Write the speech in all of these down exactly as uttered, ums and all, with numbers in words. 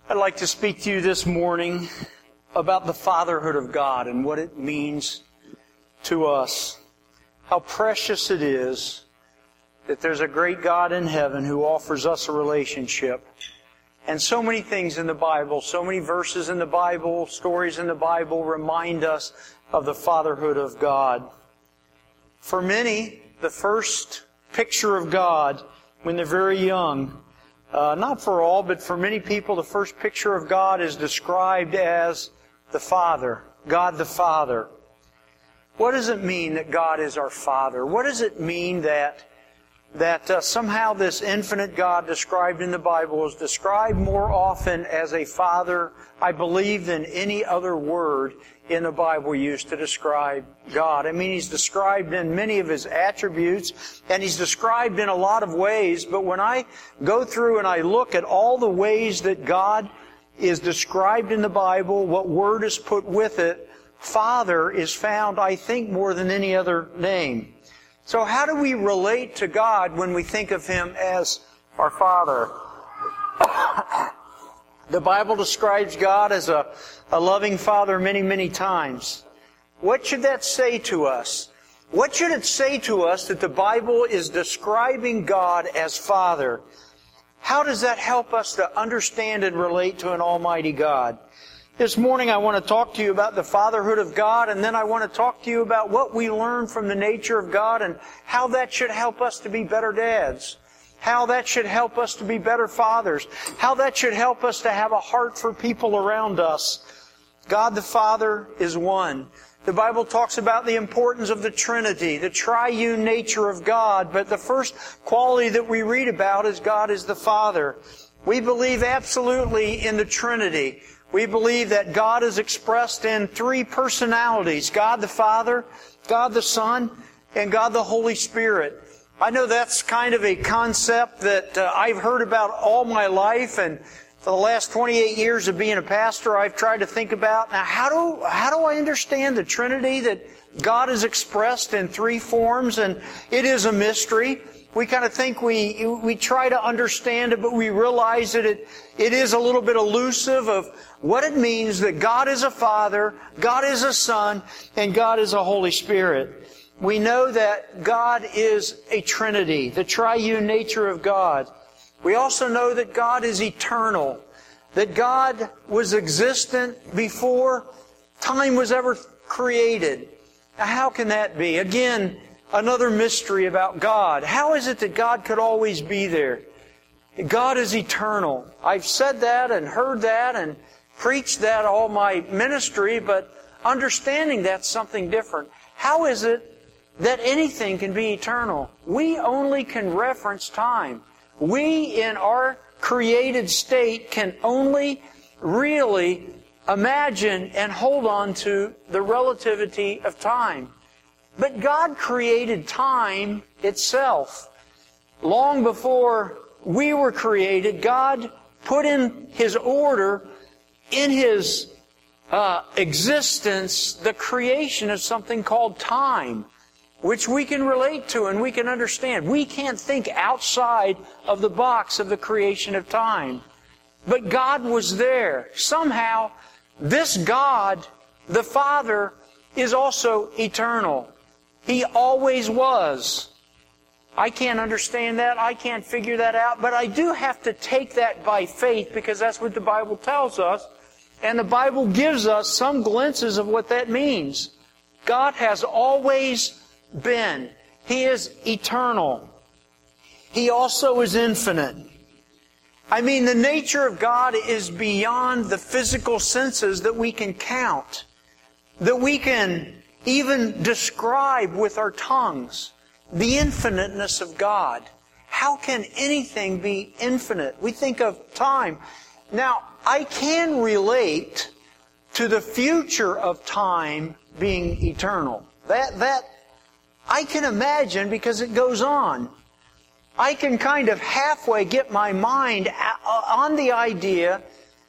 I'd like to speak to you this morning about the fatherhood of God and what it means to us. How precious it is that there's a great God in heaven who offers us a relationship. And so many things in the Bible, so many verses in the Bible, stories in the Bible remind us of the fatherhood of God. For many, the first picture of God when they're very young, uh, not for all, but for many people, the first picture of God is described as the Father, God the Father. What does it mean that God is our Father? What does it mean that that uh, somehow this infinite God described in the Bible is described more often as a Father, I believe, than any other word in the Bible used to describe God? I mean, He's described in many of His attributes, and He's described in a lot of ways, but when I go through and I look at all the ways that God is described in the Bible, what word is put with it, Father is found, I think, more than any other name. So how do we relate to God when we think of Him as our Father? The Bible describes God as a, a loving Father many, many times. What should that say to us? What should it say to us that the Bible is describing God as Father? How does that help us to understand and relate to an Almighty God? This morning I want to talk to you about the fatherhood of God, and then I want to talk to you about what we learn from the nature of God and how that should help us to be better dads, how that should help us to be better fathers, how that should help us to have a heart for people around us. God the Father is one. The Bible talks about the importance of the Trinity, the triune nature of God, but the first quality that we read about is God is the Father. We believe absolutely in the Trinity. We believe that God is expressed in three personalities: God the Father, God the Son, and God the Holy Spirit. I know that's kind of a concept that uh, I've heard about all my life, and for the last twenty-eight years of being a pastor, I've tried to think about, now how do, how do I understand the Trinity, that God is expressed in three forms, and it is a mystery. We kind of think we we try to understand it, but we realize that it it is a little bit elusive of what it means that God is a Father, God is a Son, and God is a Holy Spirit. We know that God is a Trinity, the triune nature of God. We also know that God is eternal, that God was existent before time was ever created. Now, how can that be? Again, another mystery about God. How is it that God could always be there? God is eternal. I've said that and heard that and preached that all my ministry, but understanding that's something different. How is it that anything can be eternal? We only can reference time. We, in our created state, can only really imagine and hold on to the relativity of time. But God created time itself. Long before we were created, God put in His order, in His uh, existence, the creation of something called time, which we can relate to and we can understand. We can't think outside of the box of the creation of time. But God was there. Somehow, this God, the Father, is also eternal. He always was. I can't understand that. I can't figure that out. But I do have to take that by faith, because that's what the Bible tells us. And the Bible gives us some glimpses of what that means. God has always been. He is eternal. He also is infinite. I mean, the nature of God is beyond the physical senses that we can count, that we can even describe with our tongues. The infiniteness of God. How can anything be infinite? We think of time. Now, I can relate to the future of time being eternal. That, that, I can imagine, because it goes on. I can kind of halfway get my mind on the idea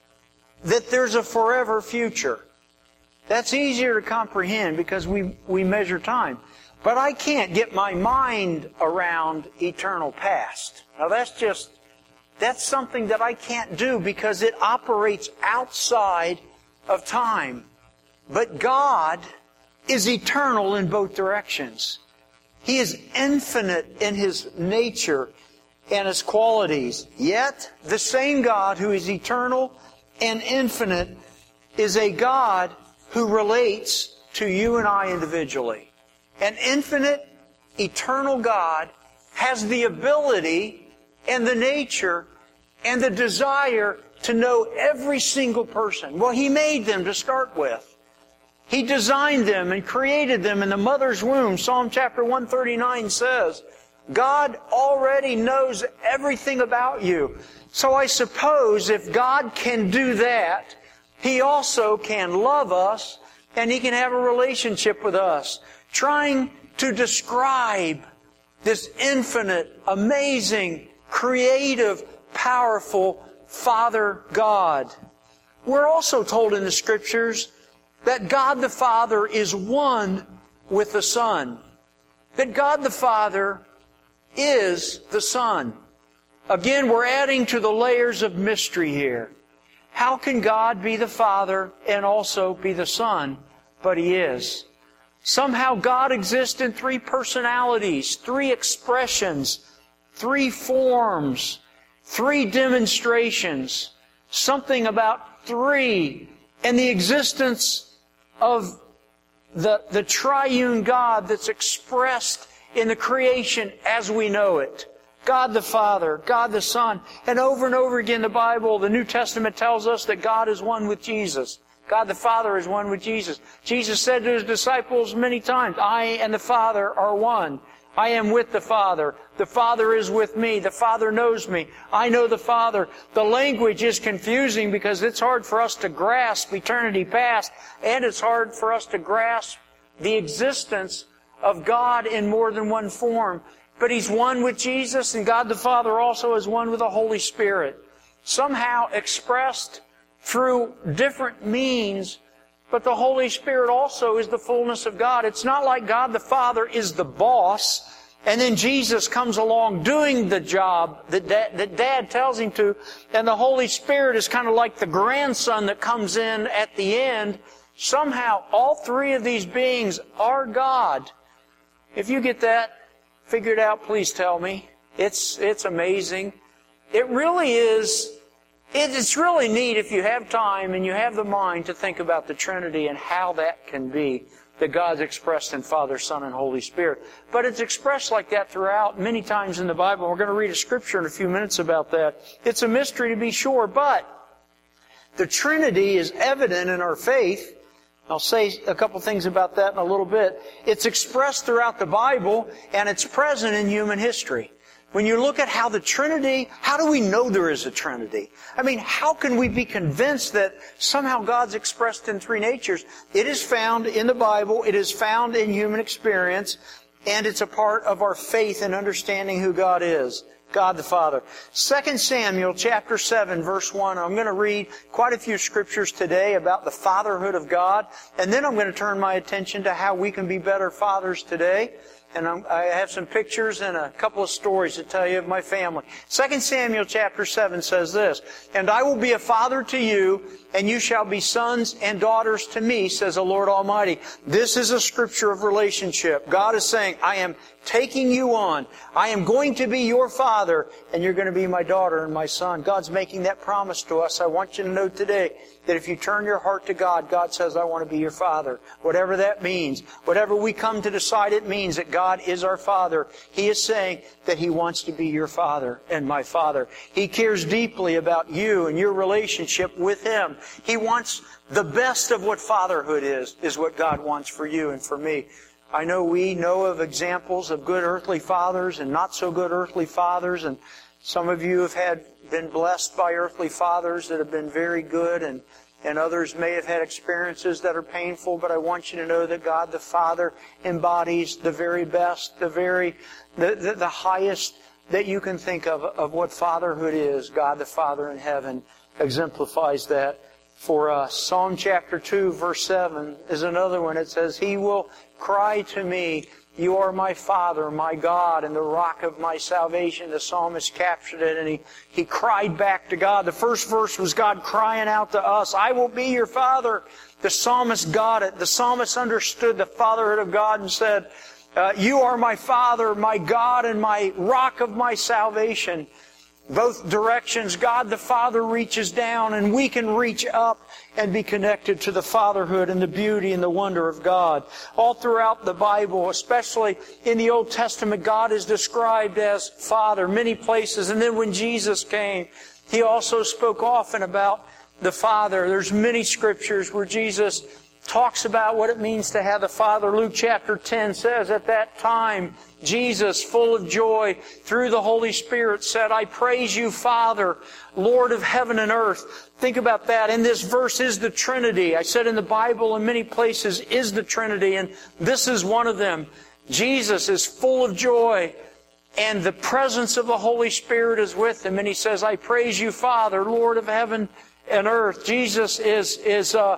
that there's a forever future. That's easier to comprehend because we, we measure time. But I can't get my mind around eternal past. Now that's just That's something that I can't do because it operates outside of time. But God is eternal in both directions. He is infinite in His nature and His qualities. Yet, the same God who is eternal and infinite is a God who relates to you and I individually. An infinite, eternal God has the ability and the nature and the desire to know every single person. Well, He made them to start with. He designed them and created them in the mother's womb. Psalm chapter one thirty-nine says, God already knows everything about you. So I suppose if God can do that, He also can love us and He can have a relationship with us. Trying to describe this infinite, amazing, creative, powerful Father God. We're also told in the Scriptures that God the Father is one with the Son. That God the Father is the Son. Again, we're adding to the layers of mystery here. How can God be the Father and also be the Son? But He is. Somehow God exists in three personalities, three expressions, three forms, three demonstrations. Something about three. And the existence of the, the triune God that's expressed in the creation as we know it. God the Father, God the Son. And over and over again, the Bible, the New Testament tells us that God is one with Jesus. God the Father is one with Jesus. Jesus said to His disciples many times, I and the Father are one. I am with the Father. The Father is with me. The Father knows me. I know the Father. The language is confusing because it's hard for us to grasp eternity past, and it's hard for us to grasp the existence of God in more than one form. But He's one with Jesus, and God the Father also is one with the Holy Spirit. Somehow expressed through different means, but the Holy Spirit also is the fullness of God. It's not like God the Father is the boss, and then Jesus comes along doing the job that Dad, that Dad tells Him to, and the Holy Spirit is kind of like the grandson that comes in at the end. Somehow, all three of these beings are God. If you get that figured out, please tell me. It's, it's amazing. It really is... It's really neat if you have time and you have the mind to think about the Trinity and how that can be, that God's expressed in Father, Son, and Holy Spirit. But it's expressed like that throughout many times in the Bible. We're going to read a scripture in a few minutes about that. It's a mystery to be sure, but the Trinity is evident in our faith. I'll say a couple things about that in a little bit. It's expressed throughout the Bible, and it's present in human history. When you look at how the Trinity, how do we know there is a Trinity? I mean, how can we be convinced that somehow God's expressed in three natures? It is found in the Bible, it is found in human experience, and it's a part of our faith in understanding who God is. God the Father. Second Samuel chapter seven verse one. I'm going to read quite a few scriptures today about the fatherhood of God, and then I'm going to turn my attention to how we can be better fathers today. And I'm, I have some pictures and a couple of stories to tell you of my family. Second Samuel chapter seven says this, And I will be a father to you, and you shall be sons and daughters to me, says the Lord Almighty. This is a scripture of relationship. God is saying, I am taking you on. I am going to be your father, and you're going to be my daughter and my son. God's making that promise to us. I want you to know today that if you turn your heart to God, God says, I want to be your father. Whatever that means, whatever we come to decide it means that God is our Father, He is saying that He wants to be your father and my father. He cares deeply about you and your relationship with Him. He wants the best of what fatherhood is, is what God wants for you and for me. I know we know of examples of good earthly fathers and not so good earthly fathers, and some of you have had been blessed by earthly fathers that have been very good, and, and others may have had experiences that are painful, but I want you to know that God the Father embodies the very best, the very, the, the, the highest that you can think of, of what fatherhood is. God the Father in heaven exemplifies that for us. Psalm chapter two, verse seven is another one. It says, He will cry to me, You are my Father, my God, and the rock of my salvation. The psalmist captured it, and he, he cried back to God. The first verse was God crying out to us, I will be your Father. The psalmist got it. The psalmist understood the fatherhood of God and said, uh, You are my Father, my God, and my rock of my salvation. Both directions, God the Father reaches down, and we can reach up and be connected to the fatherhood and the beauty and the wonder of God. All throughout the Bible, especially in the Old Testament, God is described as Father, many places. And then when Jesus came, He also spoke often about the Father. There's many scriptures where Jesus talks about what it means to have the Father. Luke chapter ten says, at that time, Jesus, full of joy, through the Holy Spirit, said, I praise you, Father, Lord of heaven and earth. Think about that. In this verse is the Trinity. I said in the Bible in many places is the Trinity, and this is one of them. Jesus is full of joy, and the presence of the Holy Spirit is with Him. And He says, I praise you, Father, Lord of heaven and earth. Jesus is, is, uh,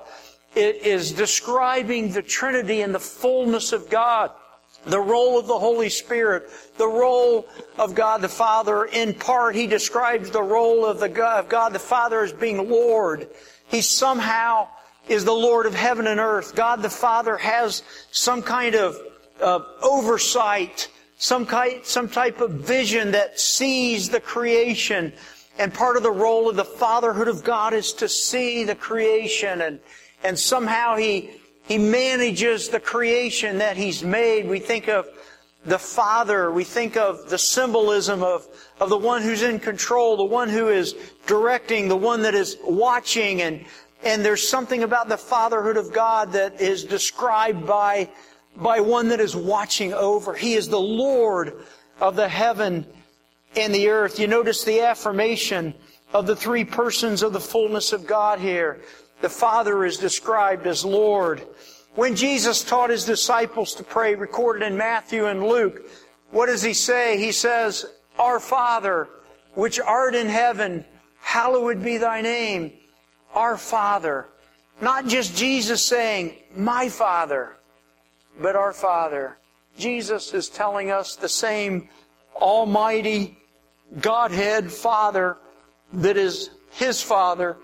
is describing the Trinity and the fullness of God. The role of the Holy Spirit, the role of God the Father. In part, He describes the role of, the God, of God the Father as being Lord. He somehow is the Lord of heaven and earth. God the Father has some kind of uh, oversight, some kind, some type of vision that sees the creation. And part of the role of the fatherhood of God is to see the creation, and and somehow He He manages the creation that He's made. We think of the Father. We think of the symbolism of, of the one who's in control, the one who is directing, the one that is watching. And, and there's something about the fatherhood of God that is described by, by one that is watching over. He is the Lord of the heaven and the earth. You notice the affirmation of the three persons of the fullness of God here. The Father is described as Lord. When Jesus taught His disciples to pray, recorded in Matthew and Luke, what does He say? He says, Our Father, which art in heaven, hallowed be Thy name. Our Father. Not just Jesus saying, My Father, but our Father. Jesus is telling us the same Almighty Godhead Father that is His Father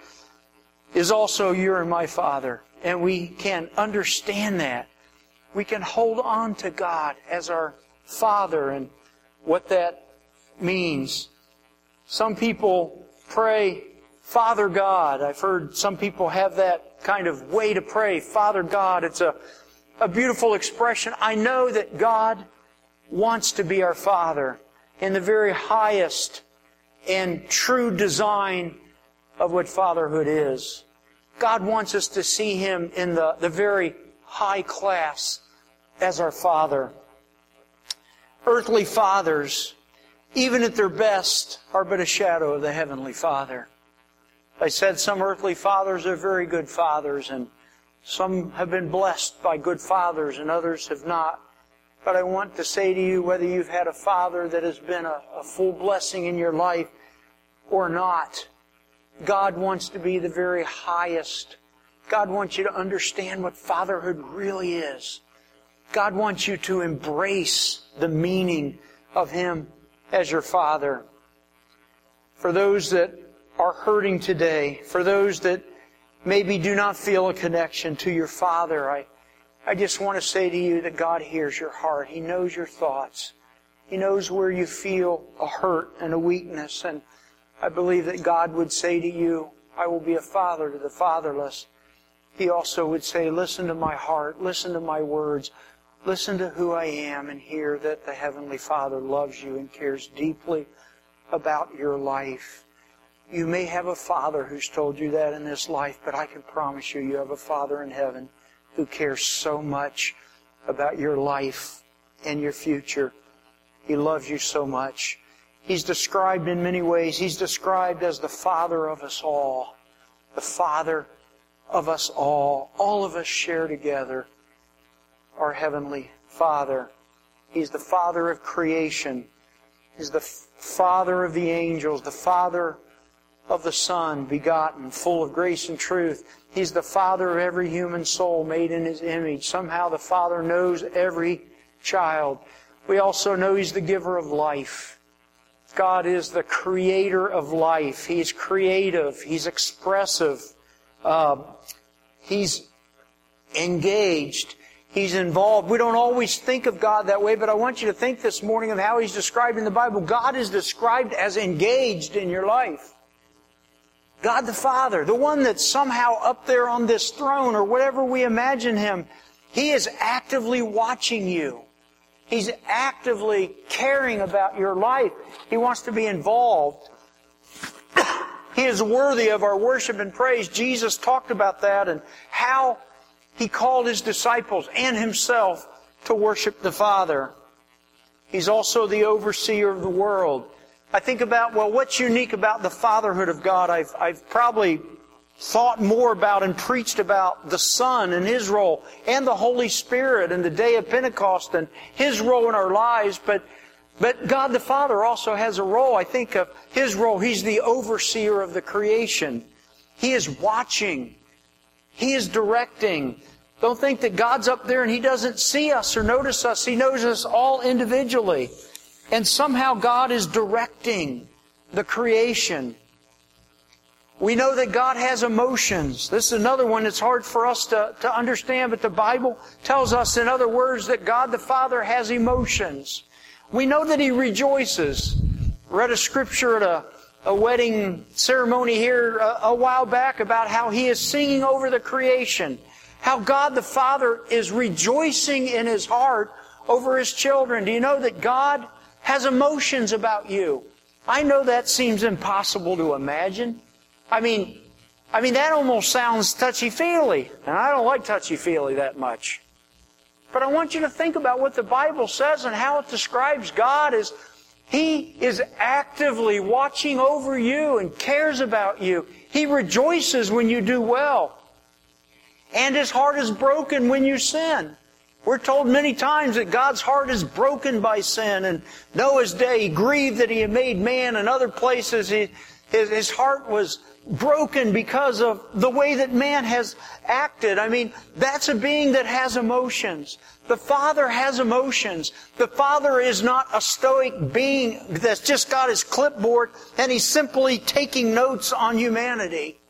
is also your and my Father. And we can understand that. We can hold on to God as our Father and what that means. Some people pray, Father God. I've heard some people have that kind of way to pray, Father God. It's a, a beautiful expression. I know that God wants to be our Father in the very highest and true design of what fatherhood is. God wants us to see Him in the, the very high class as our Father. Earthly fathers, even at their best, are but a shadow of the Heavenly Father. I said some earthly fathers are very good fathers, and some have been blessed by good fathers and others have not. But I want to say to you, whether you've had a father that has been a, a full blessing in your life or not, God wants to be the very highest. God wants you to understand what fatherhood really is. God wants you to embrace the meaning of Him as your Father. For those that are hurting today, for those that maybe do not feel a connection to your Father, I, I just want to say to you that God hears your heart. He knows your thoughts. He knows where you feel a hurt and a weakness, and I believe that God would say to you, I will be a father to the fatherless. He also would say, listen to my heart, listen to my words, listen to who I am, and hear that the Heavenly Father loves you and cares deeply about your life. You may have a father who's told you that in this life, but I can promise you, you have a Father in heaven who cares so much about your life and your future. He loves you so much. He's described in many ways. He's described as the Father of us all. The Father of us all. All of us share together our Heavenly Father. He's the Father of creation. He's the Father of the angels. The Father of the Son, begotten, full of grace and truth. He's the Father of every human soul made in His image. Somehow the Father knows every child. We also know He's the giver of life. God is the creator of life. He's creative. He's expressive. Uh, he's engaged. He's involved. We don't always think of God that way, but I want you to think this morning of how He's described in the Bible. God is described as engaged in your life. God the Father, the one that's somehow up there on this throne or whatever we imagine Him, He is actively watching you. He's actively caring about your life. He wants to be involved. He is worthy of our worship and praise. Jesus talked about that and how He called His disciples and Himself to worship the Father. He's also the overseer of the world. I think about, well, what's unique about the fatherhood of God? I've, I've probably thought more about and preached about the Son and His role, and the Holy Spirit and the day of Pentecost and His role in our lives. But, but God the Father also has a role. I think of His role. He's the overseer of the creation. He is watching. He is directing. Don't think that God's up there and He doesn't see us or notice us. He knows us all individually. And somehow God is directing the creation. We know that God has emotions. This is another one that's hard for us to, to understand, but the Bible tells us, in other words, that God the Father has emotions. We know that He rejoices. Read a scripture at a, a wedding ceremony here a, a while back about how He is singing over the creation. How God the Father is rejoicing in His heart over His children. Do you know that God has emotions about you? I know that seems impossible to imagine. I mean, I mean that almost sounds touchy-feely, and I don't like touchy-feely that much. But I want you to think about what the Bible says and how it describes God as He is actively watching over you and cares about you. He rejoices when you do well. And His heart is broken when you sin. We're told many times that God's heart is broken by sin. And Noah's day, He grieved that He had made man. In other places, he, his, his heart was broken because of the way that man has acted. I mean, that's a being that has emotions. The Father has emotions. The Father is not a stoic being that's just got His clipboard and He's simply taking notes on humanity.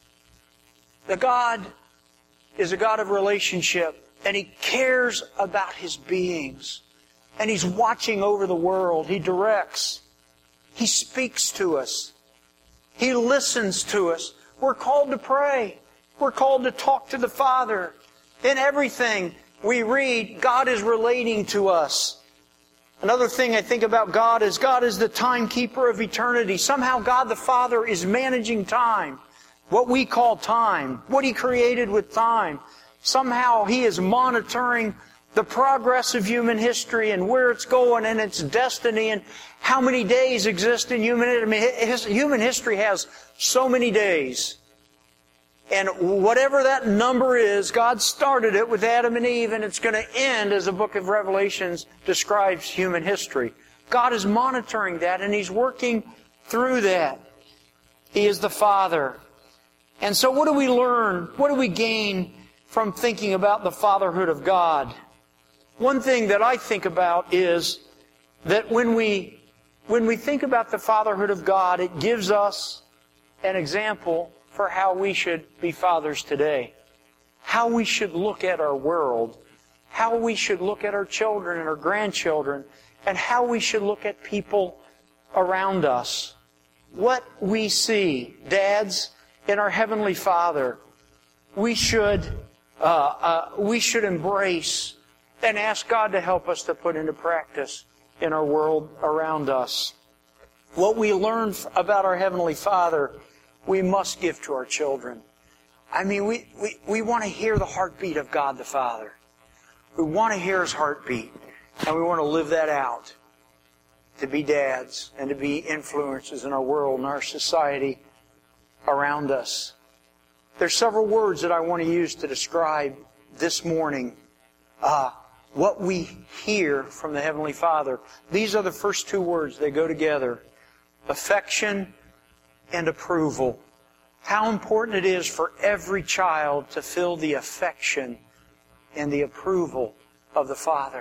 The God is a God of relationship. And He cares about His beings. And He's watching over the world. He directs. He speaks to us. He listens to us. We're called to pray. We're called to talk to the Father. In everything we read, God is relating to us. Another thing I think about God is God is the timekeeper of eternity. Somehow God the Father is managing time. What we call time. What He created with time. Somehow He is monitoring the progress of human history and where it's going and its destiny and how many days exist in human history. I mean, his, human history has so many days. And whatever that number is, God started it with Adam and Eve, and it's going to end as the book of Revelations describes human history. God is monitoring that, and He's working through that. He is the Father. And so what do we learn? What do we gain from thinking about the fatherhood of God? One thing that I think about is that when we when we think about the fatherhood of God, it gives us an example for how we should be fathers today. How we should look at our world. How we should look at our children and our grandchildren. And how we should look at people around us. What we see, dads, in our Heavenly Father, we should Uh, uh, we should embrace and ask God to help us to put into practice in our world around us. What we learn about our Heavenly Father, we must give to our children. I mean, we, we, we want to hear the heartbeat of God the Father. We want to hear His heartbeat, and we want to live that out. To be dads and to be influences in our world and our society around us. There's several words that I want to use to describe this morning uh, what we hear from the Heavenly Father. These are the first two words. They go together. Affection and approval. How important it is for every child to feel the affection and the approval of the Father.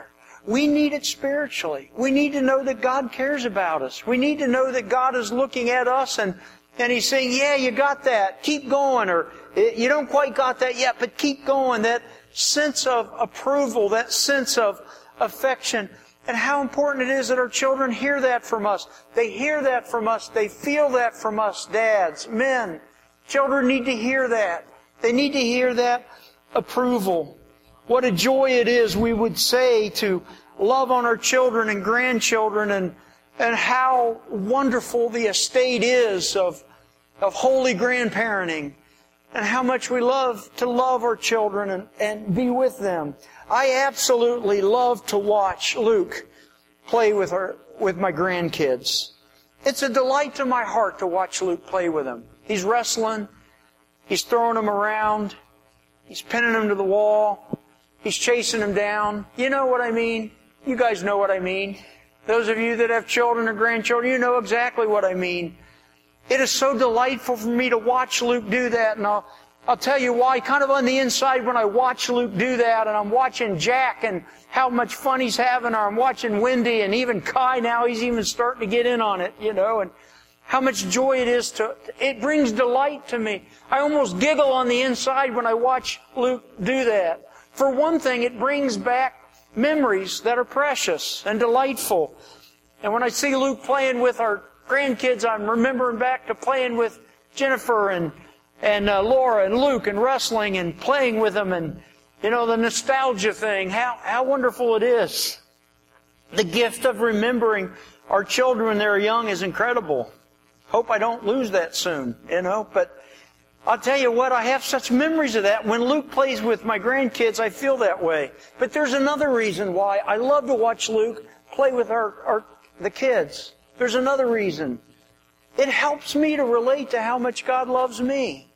We need it spiritually. We need to know that God cares about us. We need to know that God is looking at us and, and He's saying, yeah, you got that. Keep going. Or you don't quite got that yet, but keep going. That sense of approval, that sense of affection. And how important it is that our children hear that from us. They hear that from us. They feel that from us, dads, men. Children need to hear that. They need to hear that approval. What a joy it is, we would say, to love on our children and grandchildren, and and how wonderful the estate is of, of holy grandparenting, and how much we love to love our children and, and be with them. I absolutely love to watch Luke play with our, with my grandkids. It's a delight to my heart to watch Luke play with them. He's wrestling. He's throwing them around. He's pinning them to the wall. He's chasing them down. You know what I mean? You guys know what I mean. Those of you that have children or grandchildren, you know exactly what I mean. It is so delightful for me to watch Luke do that, and I'll, I'll tell you why. Kind of on the inside when I watch Luke do that, and I'm watching Jack and how much fun he's having, or I'm watching Wendy, and even Kai now, he's even starting to get in on it, you know, and how much joy it is to, it brings delight to me. I almost giggle on the inside when I watch Luke do that. For one thing, it brings back memories that are precious and delightful. And when I see Luke playing with our grandkids, I'm remembering back to playing with Jennifer and, and uh, Laura and Luke and wrestling and playing with them, and, you know, the nostalgia thing, how, how wonderful it is. The gift of remembering our children when they're young is incredible. Hope I don't lose that soon, you know, but I'll tell you what, I have such memories of that. When Luke plays with my grandkids, I feel that way. But there's another reason why I love to watch Luke play with our, our the kids. There's another reason. It helps me to relate to how much God loves me.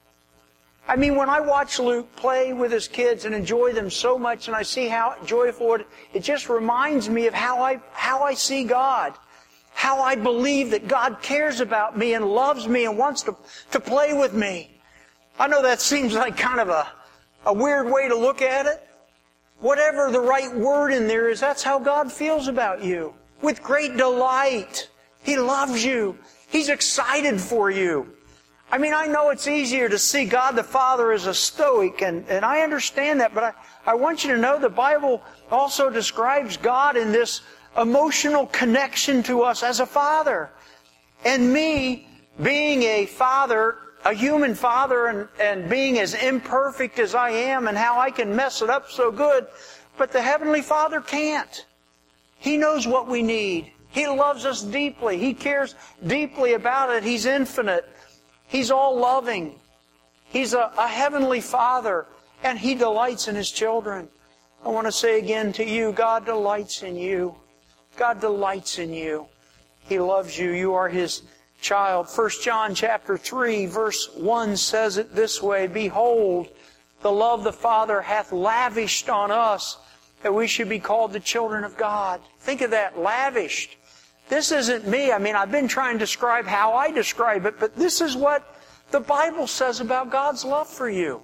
I mean, when I watch Luke play with his kids and enjoy them so much, and I see how joyful it, it just reminds me of how I how I see God. How I believe that God cares about me and loves me and wants to, to play with me. I know that seems like kind of a, a weird way to look at it. Whatever the right word in there is, that's how God feels about you. With great delight. He loves you. He's excited for you. I mean, I know it's easier to see God the Father as a stoic, and, and I understand that, but I, I want you to know the Bible also describes God in this emotional connection to us as a father. And me, being a father, a human father, and, and being as imperfect as I am, and how I can mess it up so good, but the Heavenly Father can't. He knows what we need. He loves us deeply. He cares deeply about it. He's infinite. He's all-loving. He's a, a Heavenly Father, and He delights in His children. I want to say again to you, God delights in you. God delights in you. He loves you. You are His child. First John chapter three, verse one says it this way, Behold, the love the Father hath lavished on us, that we should be called the children of God. Think of that, lavished. This isn't me. I mean, I've been trying to describe how I describe it, but this is what the Bible says about God's love for you.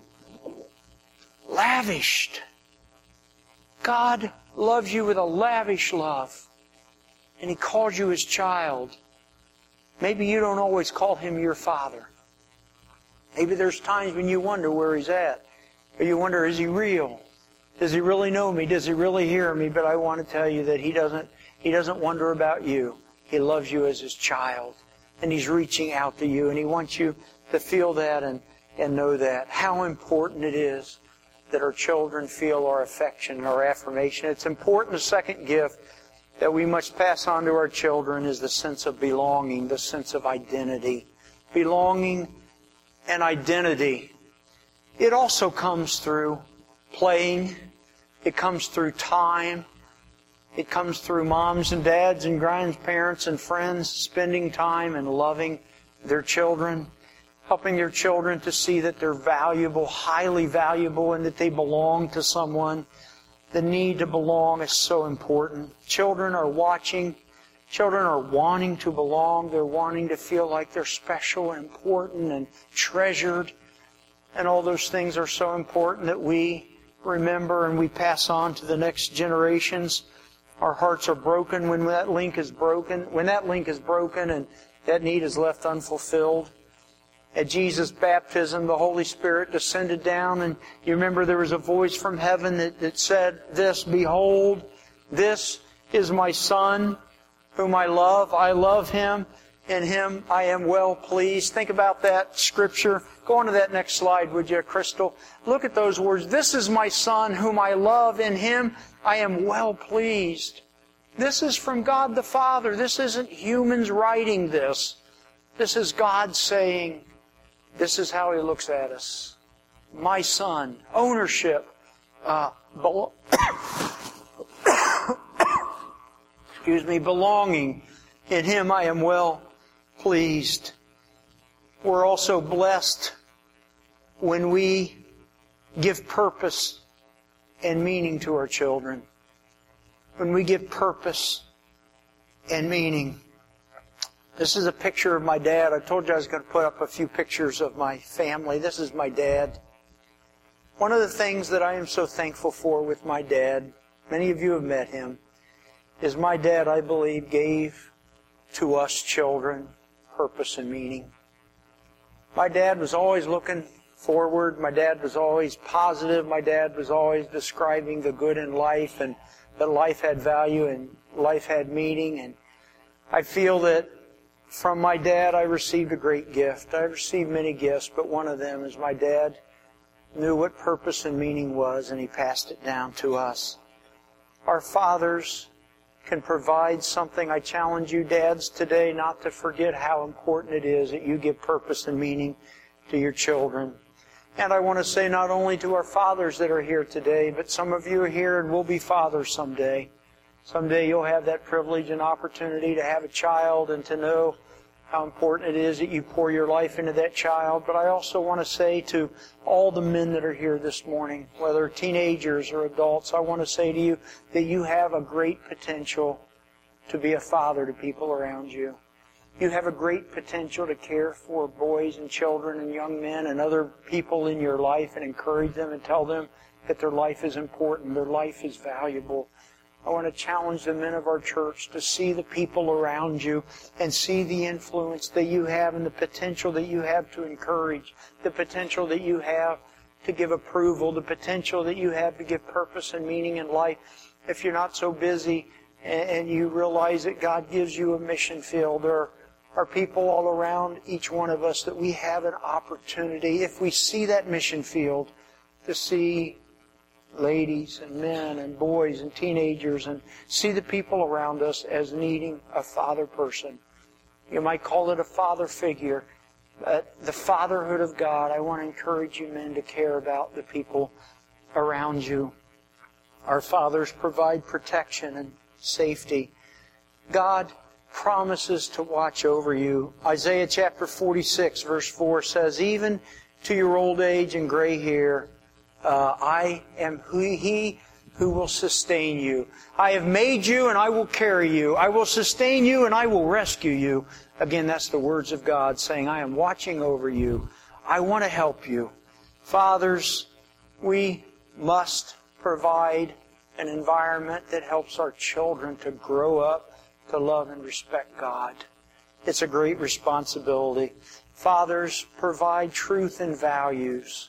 Lavished. God loves you with a lavish love. And He calls you His child. Maybe you don't always call Him your Father. Maybe there's times when you wonder where He's at. Or you wonder, is He real? Does He really know me? Does He really hear me? But I want to tell you that He doesn't, He doesn't wonder about you. He loves you as His child. And He's reaching out to you. And He wants you to feel that and, and know that. How important it is that our children feel our affection, our affirmation. It's important, the second gift that we must pass on to our children is the sense of belonging, the sense of identity. Belonging and identity. It also comes through playing. It comes through time. It comes through moms and dads and grandparents and friends spending time and loving their children. Helping their children to see that they're valuable, highly valuable, and that they belong to someone. The need to belong is so important. Children are watching. Children are wanting to belong. They're wanting to feel like they're special and important and treasured. And all those things are so important that we remember and we pass on to the next generations. Our hearts are broken when that link is broken. When that link is broken and that need is left unfulfilled. At Jesus' baptism, the Holy Spirit descended down, and you remember there was a voice from heaven that, that said this, "Behold, this is my Son, whom I love. I love Him. In Him I am well pleased." Think about that scripture. Go on to that next slide, would you, Crystal? Look at those words. "This is my Son, whom I love. In Him I am well pleased." This is from God the Father. This isn't humans writing this. This is God saying, this is how He looks at us. My Son. Ownership. Uh, belo- Excuse me. Belonging. In Him I am well pleased. We're also blessed when we give purpose and meaning to our children. When we give purpose and meaning. This is a picture of my dad. I told you I was going to put up a few pictures of my family. This is my dad. One of the things that I am so thankful for with my dad, many of you have met him, is my dad, I believe, gave to us children purpose and meaning. My dad was always looking forward. My dad was always positive. My dad was always describing the good in life and that life had value and life had meaning. And I feel that from my dad I received a great gift. I received many gifts, but one of them is my dad knew what purpose and meaning was, and he passed it down to us. Our fathers can provide something. I challenge you, dads, today not to forget how important it is that you give purpose and meaning to your children. And I want to say not only to our fathers that are here today, but some of you are here and will be fathers someday. Someday you'll have that privilege and opportunity to have a child and to know how important it is that you pour your life into that child. But I also want to say to all the men that are here this morning, whether teenagers or adults, I want to say to you that you have a great potential to be a father to people around you. You have a great potential to care for boys and children and young men and other people in your life and encourage them and tell them that their life is important, their life is valuable. I want to challenge the men of our church to see the people around you and see the influence that you have and the potential that you have to encourage, the potential that you have to give approval, the potential that you have to give purpose and meaning in life. If you're not so busy and you realize that God gives you a mission field, there are people all around each one of us that we have an opportunity, if we see that mission field, to see ladies and men and boys and teenagers and see the people around us as needing a father person. You might call it a father figure. But the fatherhood of God, I want to encourage you men to care about the people around you. Our fathers provide protection and safety. God promises to watch over you. Isaiah chapter forty-six verse four says, "Even to your old age and gray hair, Uh, I am He who will sustain you. I have made you and I will carry you. I will sustain you and I will rescue you." Again, that's the words of God saying, I am watching over you. I want to help you. Fathers, we must provide an environment that helps our children to grow up to love and respect God. It's a great responsibility. Fathers, provide truth and values.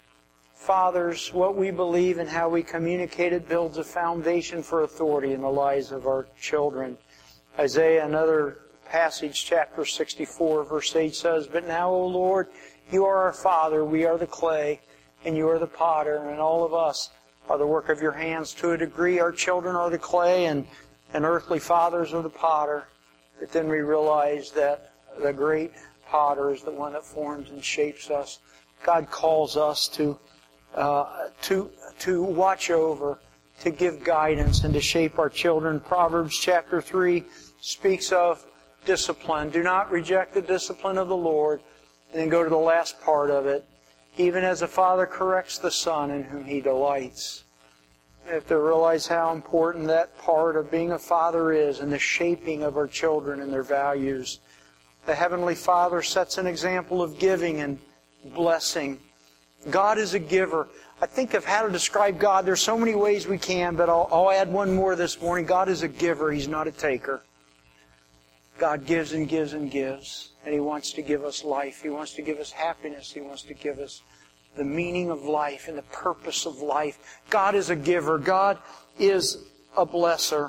Fathers, what we believe and how we communicate it builds a foundation for authority in the lives of our children. Isaiah, another passage, chapter sixty-four, verse eight says, "But now, O Lord, you are our Father, we are the clay, and you are the potter, and all of us are the work of your hands." To a degree, our children are the clay, and, and earthly fathers are the potter. But then we realize that the great potter is the one that forms and shapes us. God calls us to Uh, to to watch over, to give guidance, and to shape our children. Proverbs chapter three speaks of discipline. Do not reject the discipline of the Lord. And then go to the last part of it. Even as a father corrects the son in whom he delights. We have to realize how important that part of being a father is in the shaping of our children and their values. The Heavenly Father sets an example of giving and blessing. God is a giver. I think of how to describe God. There's so many ways we can, but I'll, I'll add one more this morning. God is a giver. He's not a taker. God gives and gives and gives. And He wants to give us life. He wants to give us happiness. He wants to give us the meaning of life and the purpose of life. God is a giver. God is a blesser.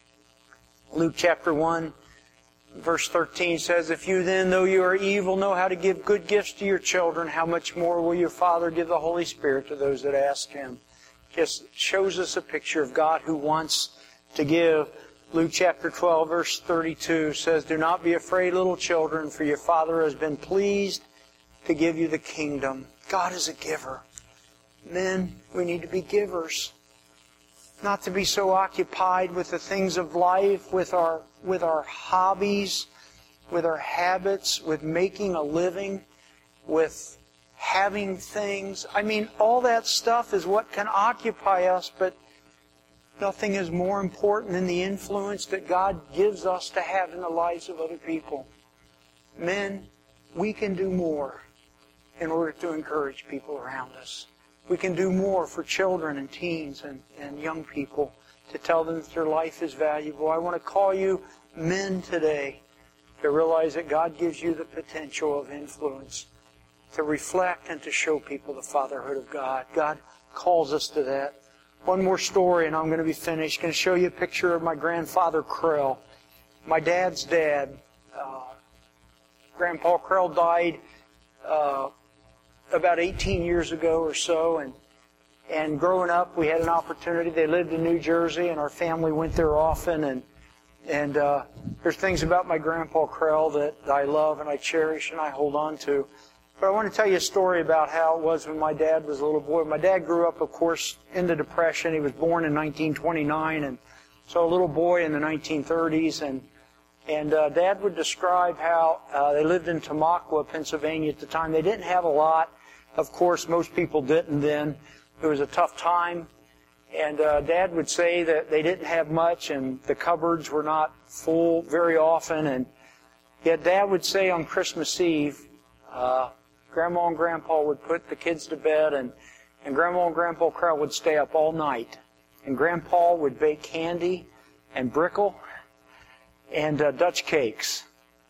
Luke chapter one, verse thirteen says, "If you then, though you are evil, know how to give good gifts to your children, how much more will your Father give the Holy Spirit to those that ask Him?" Just shows us a picture of God who wants to give. Luke chapter twelve, verse thirty-two says, "Do not be afraid, little children, for your Father has been pleased to give you the kingdom." God is a giver. Men, we need to be givers. Not to be so occupied with the things of life, with our with our hobbies, with our habits, with making a living, with having things. I mean, all that stuff is what can occupy us, but nothing is more important than the influence that God gives us to have in the lives of other people. Men, we can do more in order to encourage people around us. We can do more for children and teens and, and young people to tell them that their life is valuable. I want to call you men today to realize that God gives you the potential of influence to reflect and to show people the fatherhood of God. God calls us to that. One more story and I'm going to be finished. I'm going to show you a picture of my grandfather Krell. My dad's dad. Uh, Grandpa Krell died uh, about eighteen years ago or so, and and growing up we had an opportunity. They lived in New Jersey and our family went there often, and and uh, there's things about my Grandpa Krell that I love and I cherish and I hold on to. But I want to tell you a story about how it was when my dad was a little boy. My dad grew up, of course, in the Depression. He was born in nineteen twenty-nine, and so a little boy in the nineteen thirties, and And uh, Dad would describe how uh, they lived in Tamaqua, Pennsylvania at the time. They didn't have a lot. Of course, most people didn't then. It was a tough time. And uh, Dad would say that they didn't have much and the cupboards were not full very often. And yet Dad would say on Christmas Eve, uh, Grandma and Grandpa would put the kids to bed, and, and Grandma and Grandpa Krell would stay up all night. And Grandpa would bake candy and brickle and uh, Dutch cakes,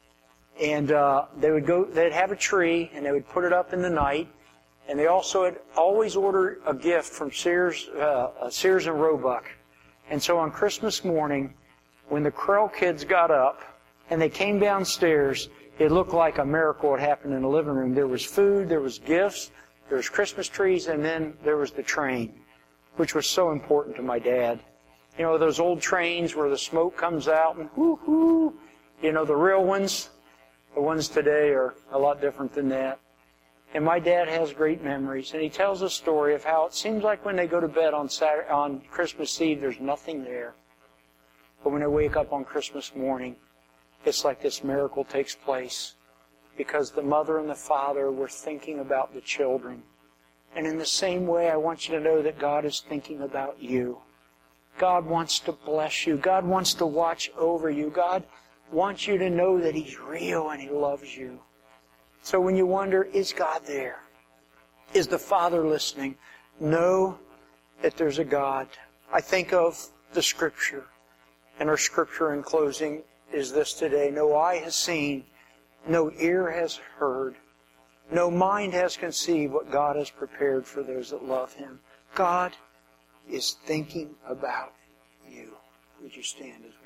and uh, they would go. They'd have a tree, and they would put it up in the night. And they also would always order a gift from Sears, uh, Sears and Roebuck. And so on Christmas morning, when the Krell kids got up and they came downstairs, it looked like a miracle had happened in the living room. There was food, there was gifts, there was Christmas trees, and then there was the train, which was so important to my dad. You know, those old trains where the smoke comes out and whoo-hoo. You know, the real ones, the ones today are a lot different than that. And my dad has great memories, and he tells a story of how it seems like when they go to bed on Saturday, on Christmas Eve, there's nothing there. But when they wake up on Christmas morning, it's like this miracle takes place because the mother and the father were thinking about the children. And in the same way, I want you to know that God is thinking about you. God wants to bless you. God wants to watch over you. God wants you to know that He's real and He loves you. So when you wonder, is God there? Is the Father listening? Know that there's a God. I think of the Scripture. And our Scripture in closing is this today. No eye has seen, no ear has heard, no mind has conceived what God has prepared for those that love Him. God is thinking about you. Would you stand as well?